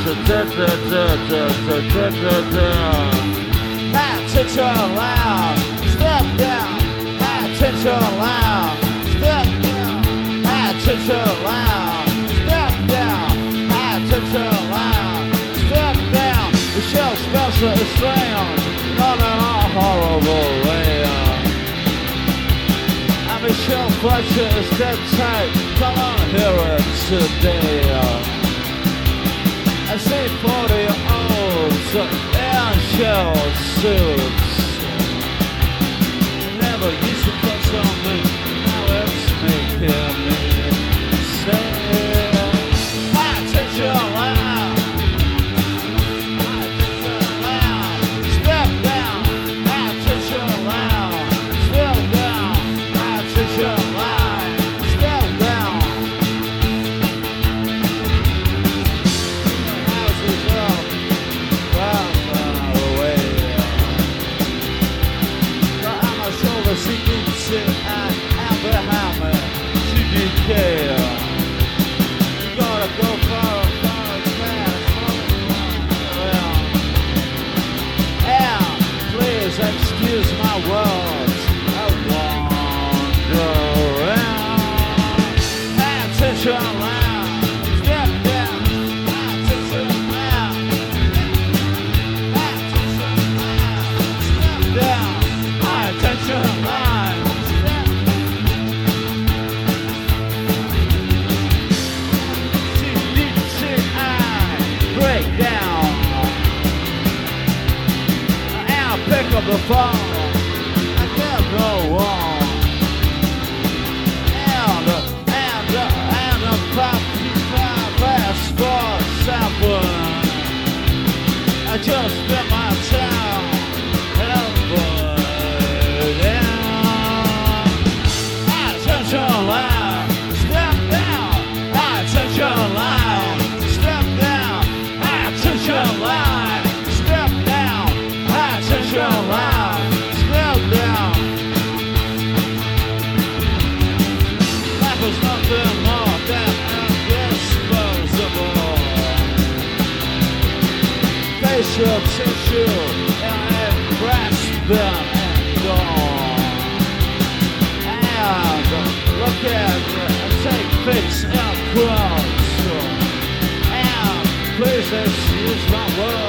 Attention loud, step down. Attention loud, step down. Attention loud, step down. Attention loud, step down. The show special is slammed, not in a horrible way. And Michelle Fletcher is dead tight. Come on, hear it today. I see 40-year-olds in shell suits. Never used to touch on me, now it's making me say, attention loud, attention loud, step down, attention loud, step down, attention loud, step down. Houses up, far away. I'm a shoulder CDC and behind me, CDK. You gotta go far, far, fast. And please excuse my words. I wander around. Attention loud, step down. Attention loud, attention loud, step down. Attention loud, step CDCI, break down. And pick up the phone. I can't go on. And a passport sample. I just spent my time down. Attention loud, step down. Attention loud, step down. Attention loud, step down. Attention loud, step down. Life is nothing more than indisposable. Facial tissue and grasping and gone. And look at and take pics in crowds. And please excuse my words.